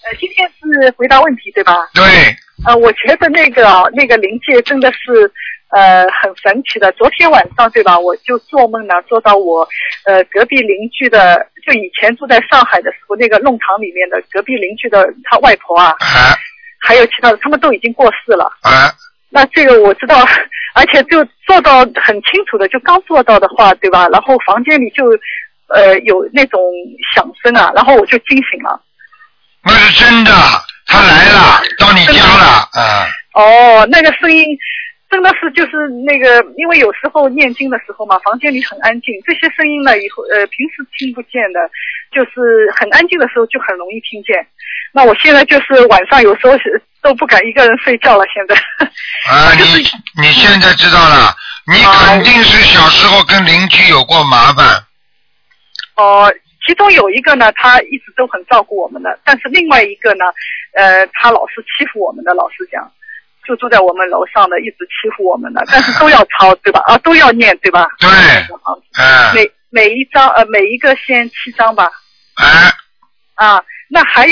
今天是回答问题对吧？ 对。 我觉得那个灵界真的是很神奇的。昨天晚上对吧，我就做梦呢，做到我隔壁邻居的，就以前住在上海的时候，那个弄堂里面的隔壁邻居的他外婆啊，还有其他的，他们都已经过世了。那这个我知道，而且就做到很清楚的，就刚做到的话，对吧？然后房间里就有那种响声啊，然后我就惊醒了。 那是真的，他来了，到你家了， 哦，那个声音真的是就是那个，因为有时候念经的时候嘛，房间里很安静，这些声音呢，以后平时听不见的，就是很安静的时候就很容易听见。那我现在就是晚上有时候都不敢一个人睡觉了，现在。 你现在知道了，你肯定是小时候跟邻居有过麻烦。 其中有一个呢，他一直都很照顾我们的，但是另外一个呢，他老是欺负我们的，老实讲，就住在我们楼上的，一直欺负我们的，但是都要抄对吧？都要念对吧？ 对。 每一张每一个先7张吧。那还有